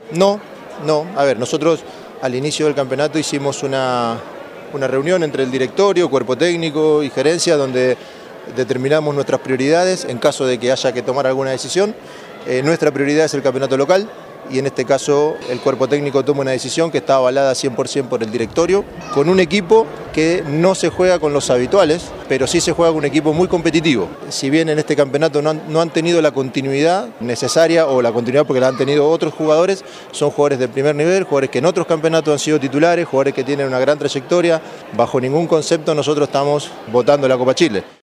No, no. A ver, nosotros al inicio del campeonato hicimos una reunión entre el directorio, cuerpo técnico y gerencia donde determinamos nuestras prioridades en caso de que haya que tomar alguna decisión. Nuestra prioridad es el campeonato local y en este caso el cuerpo técnico toma una decisión que está avalada 100% por el directorio, con un equipo que no se juega con los habituales, pero sí se juega con un equipo muy competitivo. Si bien en este campeonato no han tenido la continuidad necesaria o la continuidad porque la han tenido otros jugadores, son jugadores de primer nivel, jugadores que en otros campeonatos han sido titulares, jugadores que tienen una gran trayectoria. Bajo ningún concepto nosotros estamos votando la Copa Chile.